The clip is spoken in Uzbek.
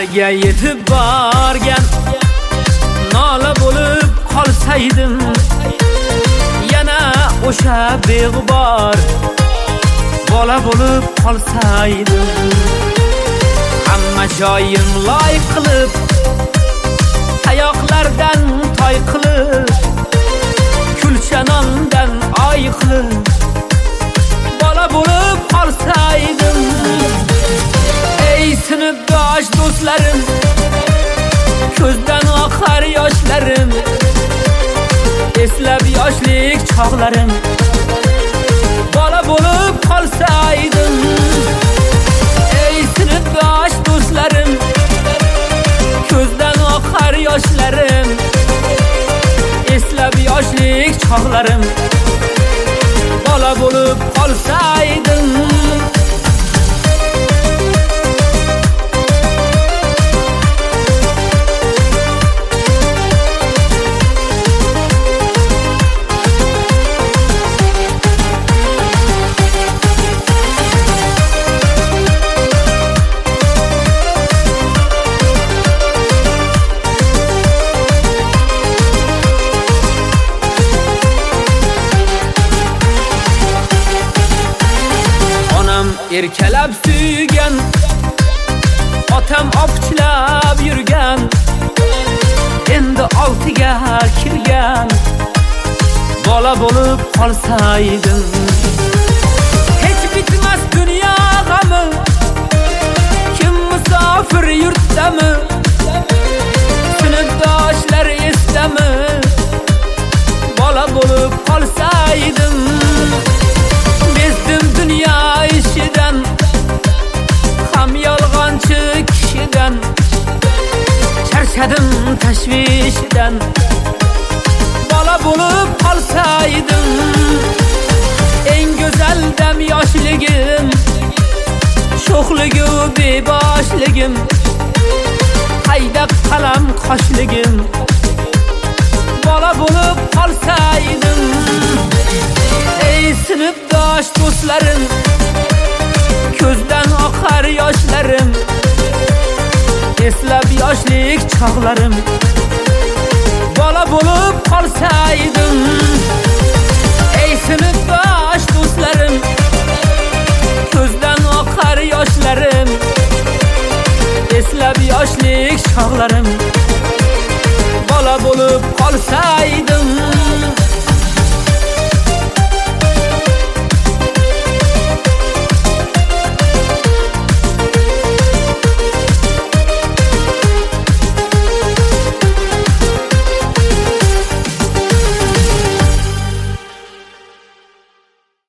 Nega yetib borgan nola bo'lib qolsaydim, yana o'sha beg'ubor bola bo'lib qolsaydim. Hamma joyim loy qilib, tayoqlardan toy qilib, kulchanondan oy qilib bola bo'lib qolsaydim. Ey sinfdosh do'stlarim, ko'zdan oqar yoshlarim, eslab yoshlik chog'larim bola bo'lib qolsaydim. Ey sinfdosh do'stlarim, ko'zdan oqar yoshlarim, eslab yoshlik chog'larim bola bo'lib qolsaydim. Erkalab suygan, otam opchilab yurgan, endi 6ga kirgan bola bo'lib qolsaydim. Hech bitmas dunyo g'ami, kim musofir yurtdami, sinfdoshlar esdami bola bo'lib qolsaydim. Bezdim dunyo ishidan, ham yolg'onchi kishidan, charchadim tashvishidan bola bo'lib qolsaydim. Eng go'zal dam yoshligim, sho'xligu beboshligim, qayda qalam qoshligim bola bo'lib qolsaydim. Ey sinfdosh do'stlarim, ko'zdan oqar yoshlarim, eslab yoshlik chog'larim bola bo'lib qolsaydim. Ey sinfdosh do'stlarim, ko'zdan oqar yoshlarim, eslab yoshlik chog'larim